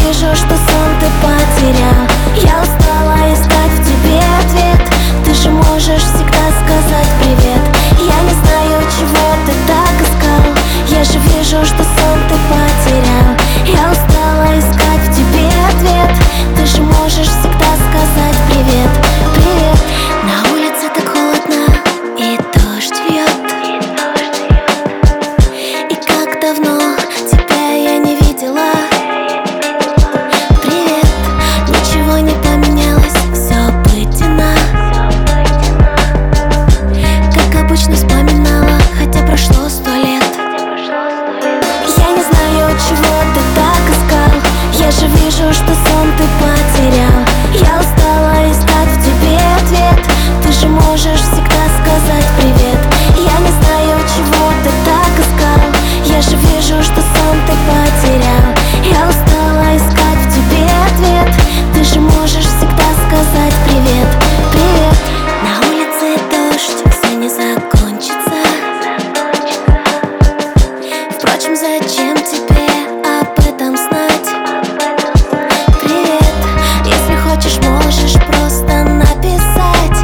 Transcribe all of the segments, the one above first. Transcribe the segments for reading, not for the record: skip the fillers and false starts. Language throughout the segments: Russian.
вижу, что сон ты потерял. Я устала искать в тебе ответ. Ты же можешь всегда сказать привет. Я не знаю, чего ты так искал. Я же вижу, что сон ты потерял. Я устала искать в тебе ответ. Ты же можешь всегда сказать привет. Привет. На улице так холодно и дождь льет. И как давно тебя я не видела. Привет. Ничего не поменялось, все обыденно. Как обычно вспоминала, хотя прошло 100 лет. Я не знаю, чего ты так искал. Я же вижу, что сон ты потерял. Я устала искать в тебе ответ. Ты же можешь всегда сказать привет. Я не знаю, чего ты так искал. Я же вижу, что сон ты потерял. Я устала искать в тебе ответ. Ты же можешь всегда сказать привет. Привет. На улице дождь, все не закончится. Впрочем, зачем тебе об этом знать? Привет. Если хочешь, можешь просто написать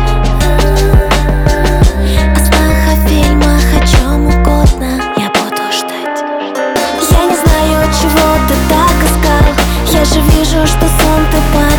о снах, о фильмах, о чем угодно. Я буду ждать. Я не знаю, чего ты так искал. Я же вижу, что сон ты потерял.